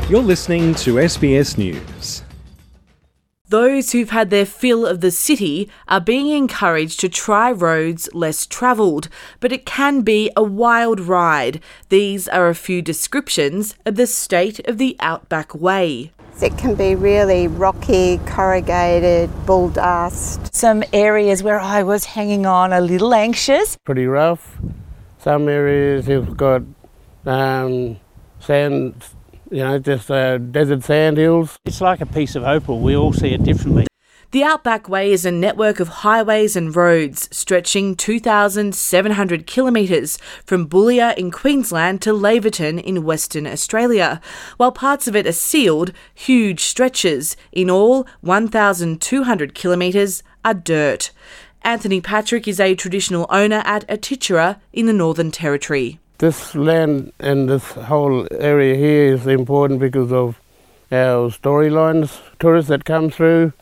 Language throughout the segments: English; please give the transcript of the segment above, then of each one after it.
You're listening to SBS News. Those who've had their fill of the city are being encouraged to try roads less travelled, but it can be a wild ride. These are a few descriptions of the state of the Outback Way. It can be really rocky, corrugated, bull dust. Some areas where I was hanging on a little anxious. Pretty rough. Some areas have got sand, just desert sand hills. It's like a piece of opal. We all see it differently. The Outback Way is a network of highways and roads stretching 2,700 kilometres from Boulia in Queensland to Laverton in Western Australia. While parts of it are sealed, huge stretches, in all 1,200 kilometres, are dirt. Anthony Patrick is a traditional owner at Atitjara in the Northern Territory. This land and this whole area here is important because of our storylines, tourists that come through.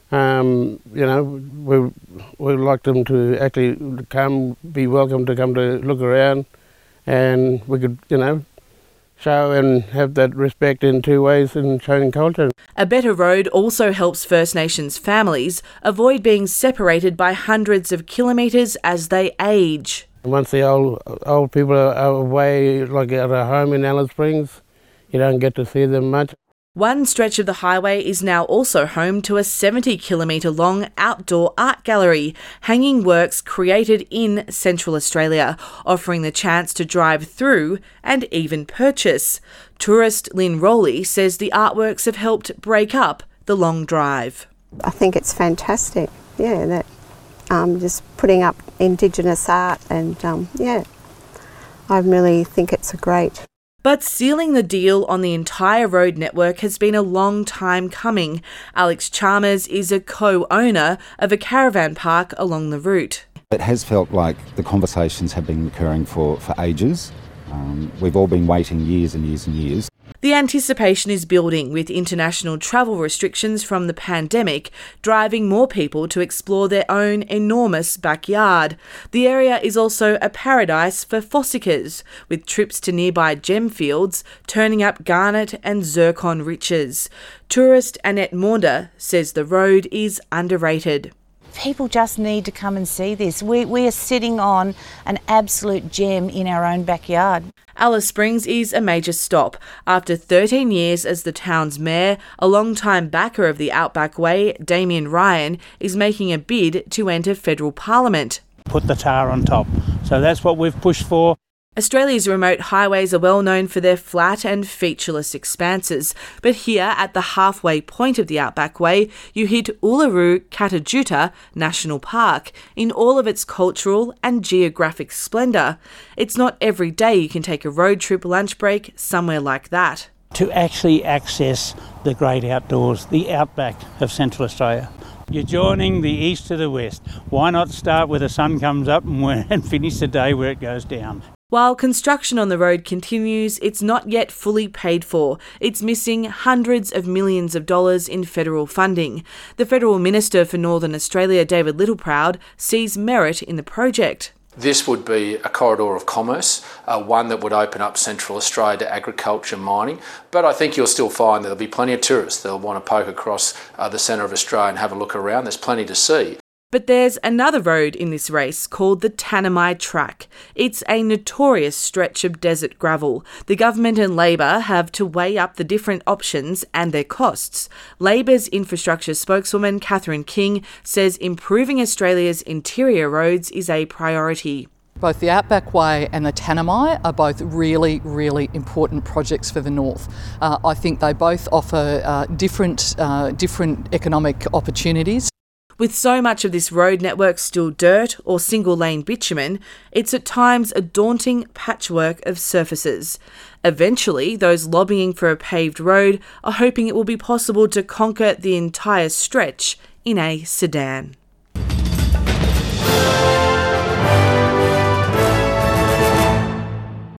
We like them to actually be welcome to come to look around, and we could, show and have that respect in two ways in showing culture. A better road also helps First Nations families avoid being separated by hundreds of kilometres as they age. Once the old people are away, like at a home in Alice Springs, you don't get to see them much. One stretch of the highway is now also home to a 70-kilometre long outdoor art gallery, hanging works created in Central Australia, offering the chance to drive through and even purchase. Tourist Lynn Rowley says the artworks have helped break up the long drive. I think it's fantastic, that just putting up Indigenous art and, I really think it's great. But sealing the deal on the entire road network has been a long time coming. Alex Chalmers is a co-owner of a caravan park along the route. It has felt like the conversations have been recurring for ages. We've all been waiting years and years and years. The anticipation is building, with international travel restrictions from the pandemic driving more people to explore their own enormous backyard. The area is also a paradise for fossikers, with trips to nearby gem fields turning up garnet and zircon riches. Tourist Annette Maunda says the road is underrated. People just need to come and see this. We are sitting on an absolute gem in our own backyard. Alice Springs is a major stop. After 13 years as the town's mayor, a long-time backer of the Outback Way, Damien Ryan, is making a bid to enter federal parliament. Put the tar on top. So that's what we've pushed for. Australia's remote highways are well known for their flat and featureless expanses, but here at the halfway point of the Outback Way, you hit Uluru-Kata National Park in all of its cultural and geographic splendour. It's not every day you can take a road trip lunch break somewhere like that. To actually access the great outdoors, the outback of Central Australia. You're joining the east to the west. Why not start where the sun comes up and finish the day where it goes down? While construction on the road continues, it's not yet fully paid for. It's missing hundreds of millions of dollars in federal funding. The Federal Minister for Northern Australia, David Littleproud, sees merit in the project. This would be a corridor of commerce, one that would open up Central Australia to agriculture, mining. But I think you'll still find there'll be plenty of tourists. They'll want to poke across the centre of Australia and have a look around. There's plenty to see. But there's another road in this race called the Tanami Track. It's a notorious stretch of desert gravel. The government and Labor have to weigh up the different options and their costs. Labor's infrastructure spokeswoman Catherine King says improving Australia's interior roads is a priority. Both the Outback Way and the Tanami are both really, really important projects for the North. I think they both offer different economic opportunities. With so much of this road network still dirt or single-lane bitumen, it's at times a daunting patchwork of surfaces. Eventually, those lobbying for a paved road are hoping it will be possible to conquer the entire stretch in a sedan.